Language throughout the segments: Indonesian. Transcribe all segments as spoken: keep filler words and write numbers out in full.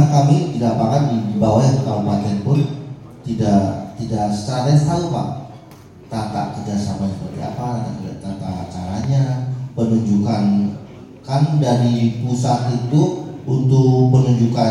karena kami di lapangan di bawah yang kabupaten pun tidak tidak secara teknis tahu Pak tata kerjasama seperti apa, tata, tata caranya, penunjukan kan dari pusat itu untuk penunjukan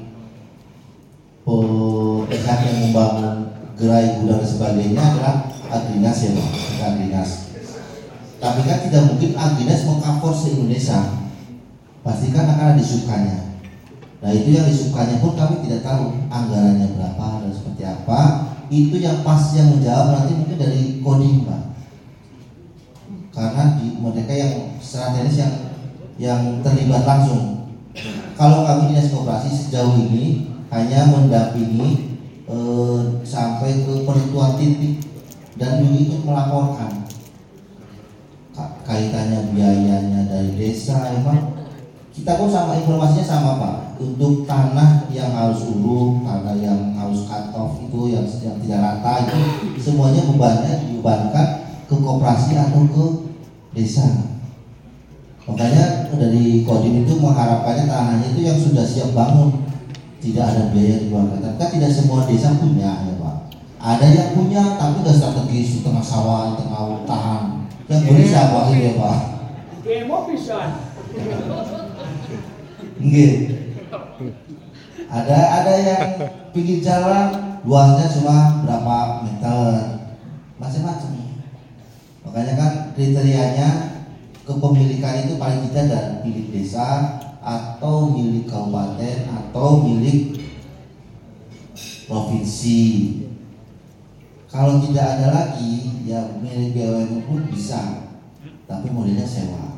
pihak yang membangun gerai gudang dan sebagainya adalah Agrinas ya Pak, Agrinas. Tapi kan tidak mungkin Agrinas mengcover se-Indonesia, pasti kan akan ada disukanya. Nah itu yang disukanya pun kami tidak tahu anggarannya berapa dan seperti apa. Itu yang pasti yang menjawab nanti mungkin dari Kodim Pak, karena di mereka yang strategis yang yang terlibat langsung. Kalau kami dinas koperasi sejauh ini hanya mendampingi eh, sampai ke penentuan titik dan juga ikut melaporkan kaitannya biayanya dari desa. Emang kita pun sama informasinya sama Pak, untuk tanah yang harus uruk, tanah yang harus cut off itu yang, yang tidak rata itu semuanya bebannya dibebankan ke koperasi atau ke desa. Makanya dari Kodim itu mengharapkannya tanahnya itu yang sudah siap bangun, tidak ada biaya dikeluarkan. Tapi kan tidak semua desa punya ya Pak. Ada yang punya tapi nggak strategis, di tengah sawah, di tengah hutan. Yang boleh siapa itu ya Pak? Demo bisa. Nggih. Ada ada yang pinggir jalan luasnya cuma berapa meter, macam-macam. Makanya kan kriterianya kepemilikan itu paling tidak dari milik desa atau milik kabupaten atau milik provinsi. Kalau tidak ada lagi ya milik B U M N pun bisa, tapi modelnya sewa.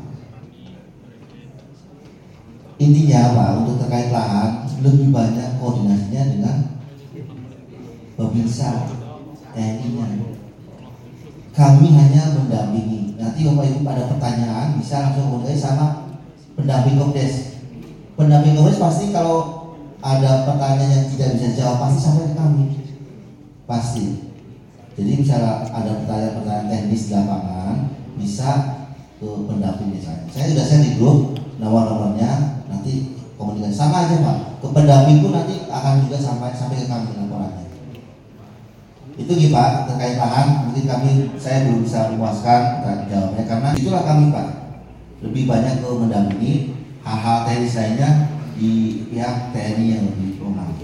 Intinya Pak, untuk terkait lahan lebih banyak koordinasinya dengan Babinsa, T N I-nya. Kami hanya mendampingi. Nanti Bapak Ibu pada pertanyaan bisa langsung komunikasi sama pendamping Komdes. Pendamping Komdes pasti kalau ada pertanyaan yang tidak bisa dijawab pasti sampai ke kami. Pasti. Jadi misalnya ada pertanyaan-pertanyaan teknis di lapangan bisa ke pendamping desanya. Saya sudah share di grup nomor-nomornya, nanti komunikasi sama aja Pak. Ke pendamping pun nanti akan juga sampai sampai ke kami laporannya. Itu gitu Pak, terkait lahan mungkin kami saya belum bisa memuaskan jawabannya karena itulah kami Pak. Lebih banyak ke mendampingi hal-hal teknis lainnya di pihak T N I yang lebih